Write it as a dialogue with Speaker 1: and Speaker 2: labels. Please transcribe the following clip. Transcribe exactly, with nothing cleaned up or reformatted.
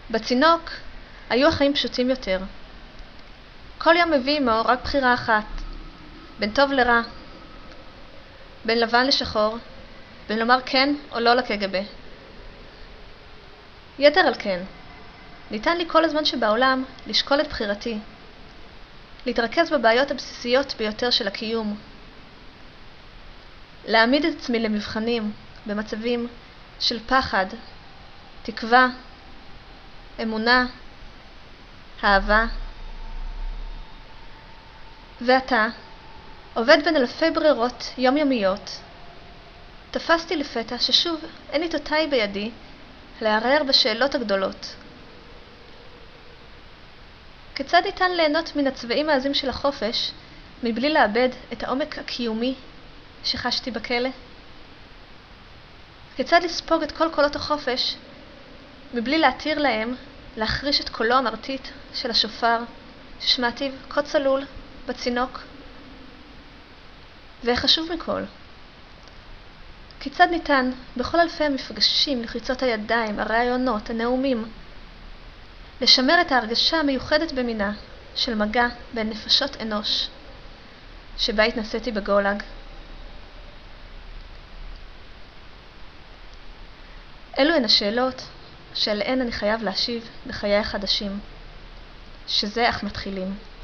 Speaker 1: בצינוק היו החיים פשוטים יותר. כל יום מביא עמו רק בחירה אחת, בין טוב לרע, בין לבן לשחור, בין לומר כן או לא לקג"ב. יתר על כן, ניתן לי כל הזמן שבעולם לשקול את בחירתי, להתרכז בבעיות הבסיסיות ביותר של הקיום, להעמיד את עצמי למבחנים במצבים של פחד, תקווה, אמונה, אהבה. ועתה, עובד בין אלפי ברירות יומיומיות, תפסתי לפתע ששוב אין איתותיי בידי לערער בשאלות הגדולות. כיצד ניתן ליהנות מן הצבעים העזים של החופש מבלי לאבד את העומק הקיומי שחשתי בכלא? כיצד לספוג את כל קולות החופש מבלי להתיר להם להחריש את קולו המרטיט של השופר ששמעתיו כה צלול בצינוק? והחשוב מכל, כיצד ניתן בכל אלפי המפגשים, לחיצות הידיים, הרעיונות, הנאומים, לשמר את ההרגשה המיוחדת במינה של מגע בין נפשות אנוש שבה התנסיתי בגולאג? אלו הן השאלות שעליהן אני חייב להשיב בחיי החדשים, שזה אך מתחילים.